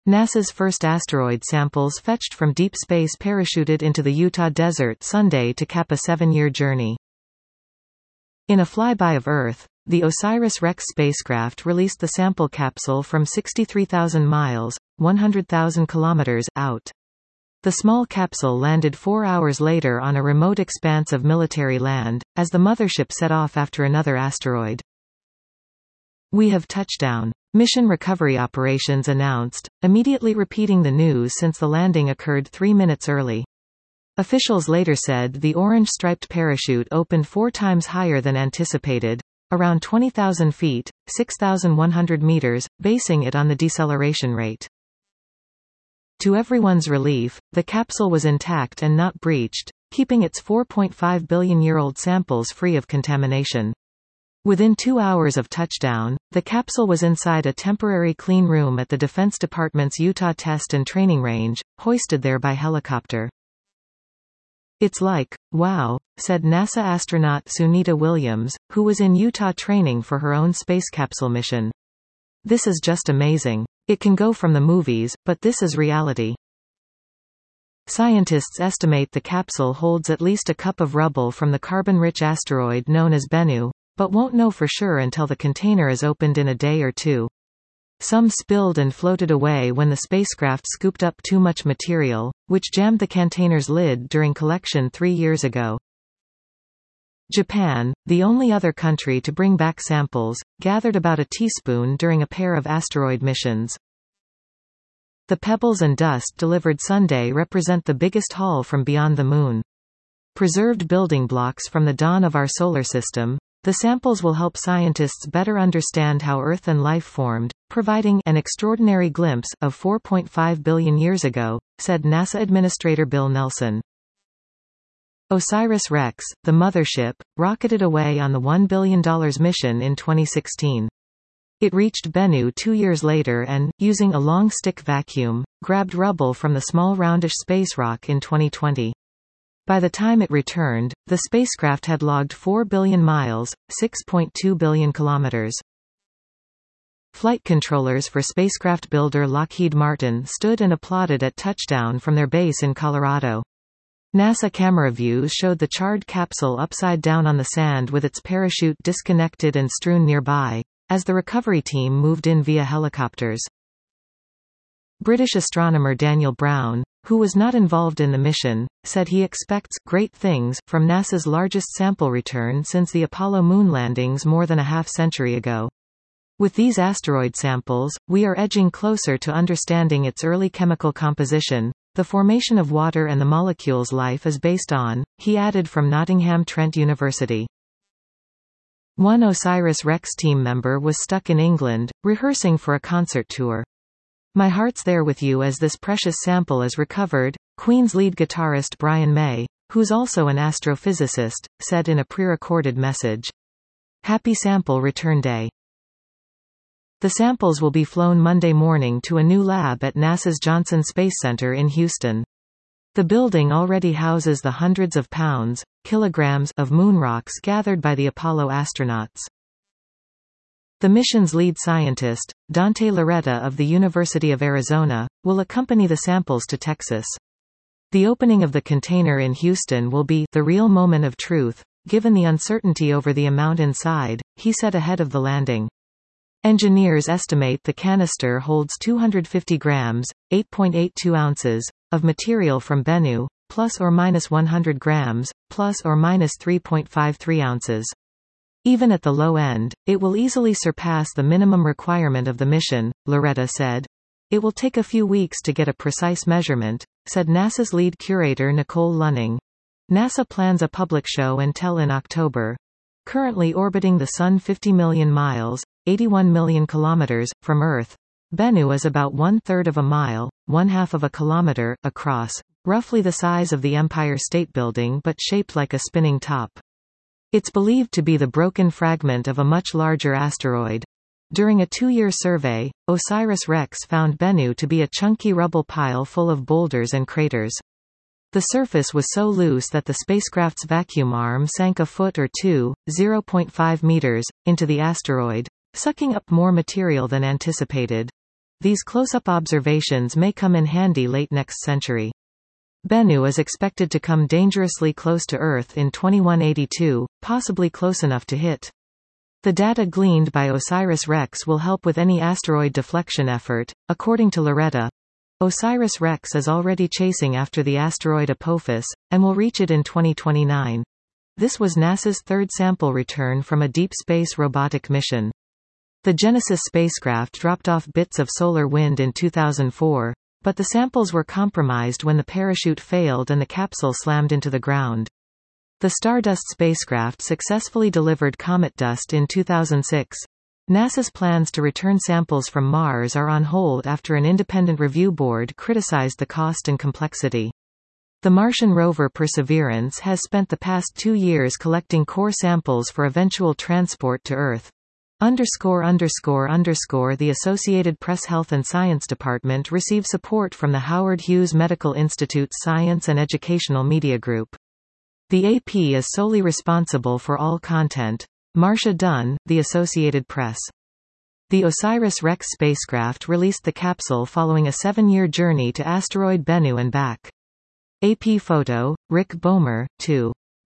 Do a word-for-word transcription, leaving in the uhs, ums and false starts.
NASA's first asteroid samples fetched from deep space parachuted into the Utah desert Sunday to cap a seven-year journey. In a flyby of Earth, the OSIRIS-REx spacecraft released the sample capsule from sixty-three thousand miles, one hundred thousand kilometers, out. The small capsule landed four hours later on a remote expanse of military land, as the mothership set off after another asteroid. "We have touchdown," mission recovery operations announced, immediately repeating the news since the landing occurred three minutes early. Officials later said the orange-striped parachute opened four times higher than anticipated, around twenty thousand feet, six thousand one hundred meters, basing it on the deceleration rate. To everyone's relief, the capsule was intact and not breached, keeping its four point five billion year old samples free of contamination. Within two hours of touchdown, the capsule was inside a temporary clean room at the Defense Department's Utah Test and Training Range, hoisted there by helicopter. "It's like, wow," said NASA astronaut Sunita Williams, who was in Utah training for her own space capsule mission. "This is just amazing. It can go from the movies, but this is reality." Scientists estimate the capsule holds at least a cup of rubble from the carbon-rich asteroid known as Bennu, but won't know for sure until the container is opened in a day or two. Some spilled and floated away when the spacecraft scooped up too much material, which jammed the container's lid during collection three years ago. Japan, the only other country to bring back samples, gathered about a teaspoon during a pair of asteroid missions. The pebbles and dust delivered Sunday represent the biggest haul from beyond the Moon. Preserved building blocks from the dawn of our solar system, the samples will help scientists better understand how Earth and life formed, providing an extraordinary glimpse of four point five billion years ago, said NASA Administrator Bill Nelson. OSIRIS-REx, the mothership, rocketed away on the one billion dollar mission in twenty sixteen. It reached Bennu two years later and, using a long stick vacuum, grabbed rubble from the small roundish space rock in twenty twenty. By the time it returned, the spacecraft had logged four billion miles, six point two billion kilometers. Flight controllers for spacecraft builder Lockheed Martin stood and applauded at touchdown from their base in Colorado. NASA camera views showed the charred capsule upside down on the sand with its parachute disconnected and strewn nearby, as the recovery team moved in via helicopters. British astronomer Daniel Brown, who was not involved in the mission, said he expects great things from NASA's largest sample return since the Apollo moon landings more than a half-century ago. "With these asteroid samples, we are edging closer to understanding its early chemical composition, the formation of water and the molecules life is based on," he added from Nottingham Trent University. One OSIRIS-REx team member was stuck in England, rehearsing for a concert tour. "My heart's there with you as this precious sample is recovered," Queen's lead guitarist Brian May, who's also an astrophysicist, said in a pre-recorded message. "Happy sample return day." The samples will be flown Monday morning to a new lab at NASA's Johnson Space Center in Houston. The building already houses the hundreds of pounds, kilograms, of moon rocks gathered by the Apollo astronauts. The mission's lead scientist, Dante Loretta of the University of Arizona, will accompany the samples to Texas. The opening of the container in Houston will be the real moment of truth, given the uncertainty over the amount inside, he said ahead of the landing. Engineers estimate the canister holds two hundred fifty grams, eight point eight two ounces, of material from Bennu, plus or minus one hundred grams, plus or minus three point five three ounces. Even at the low end, it will easily surpass the minimum requirement of the mission, Loretta said. "It will take a few weeks to get a precise measurement," said NASA's lead curator Nicole Lunning. NASA plans a public show and tell in October. Currently orbiting the Sun fifty million miles, eighty-one million kilometers, from Earth, Bennu is about one-third of a mile, one-half of a kilometer, across, roughly the size of the Empire State Building but shaped like a spinning top. It's believed to be the broken fragment of a much larger asteroid. During a two-year survey, OSIRIS-REx found Bennu to be a chunky rubble pile full of boulders and craters. The surface was so loose that the spacecraft's vacuum arm sank a foot or two, zero point five meters, into the asteroid, sucking up more material than anticipated. These close-up observations may come in handy late next century. Bennu is expected to come dangerously close to Earth in twenty-one eighty-two, possibly close enough to hit. The data gleaned by OSIRIS-REx will help with any asteroid deflection effort. According to Loretta, OSIRIS-REx is already chasing after the asteroid Apophis, and will reach it in twenty twenty-nine. This was NASA's third sample return from a deep space robotic mission. The Genesis spacecraft dropped off bits of solar wind in two thousand four, but the samples were compromised when the parachute failed and the capsule slammed into the ground. The Stardust spacecraft successfully delivered comet dust in two thousand six. NASA's plans to return samples from Mars are on hold after an independent review board criticized the cost and complexity. The Martian rover Perseverance has spent the past two years collecting core samples for eventual transport to Earth. Underscore underscore underscore The Associated Press Health and Science Department receive support from the Howard Hughes Medical Institute's Science and Educational Media Group. The A P is solely responsible for all content. Marcia Dunn, The Associated Press. The OSIRIS-REx spacecraft released the capsule following a seven-year journey to asteroid Bennu and back. A P photo, Rick Bomer, two.